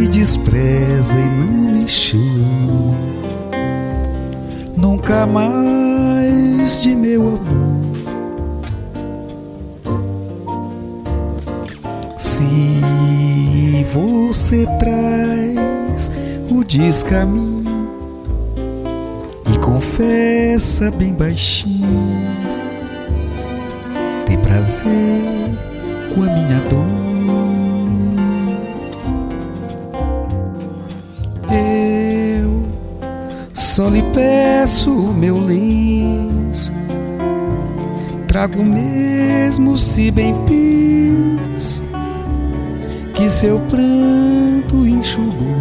me despreza e não me chama nunca mais de meu amor. Se você traz o descaminho e confessa bem baixinho, tem prazer com a minha dor. Eu só lhe peço o meu lenço, trago mesmo se bem penso que seu pranto enxugou.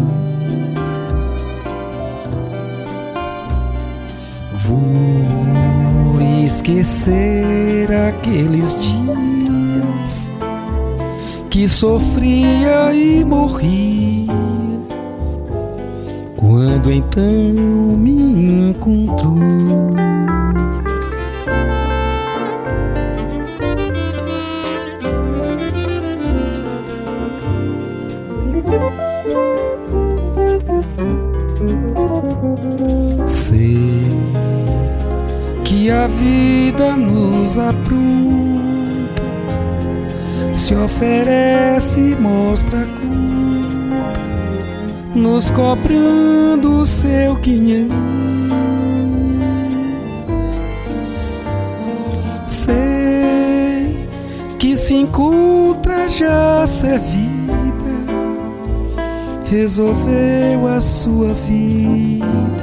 Vou esquecer aqueles dias que sofria e morria, quando então me encontrou. Sei que a vida nos apronta, se oferece e mostra a conta, nos cobrando o seu quinhão. Sei que se encontra já servida, resolveu a sua vida,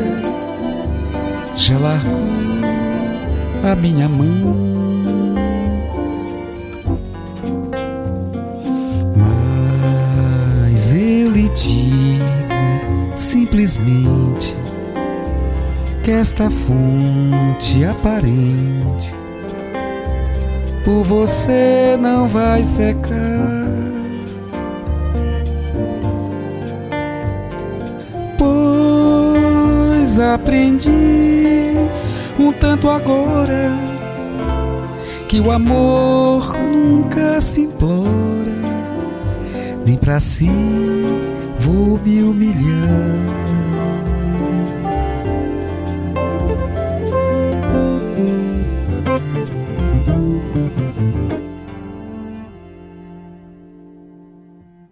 já largou a minha mão. Mas eu lhe digo simplesmente que esta fonte aparente por você não vai secar, pois aprendi um tanto agora que o amor nunca se implora, nem pra si vou me humilhar.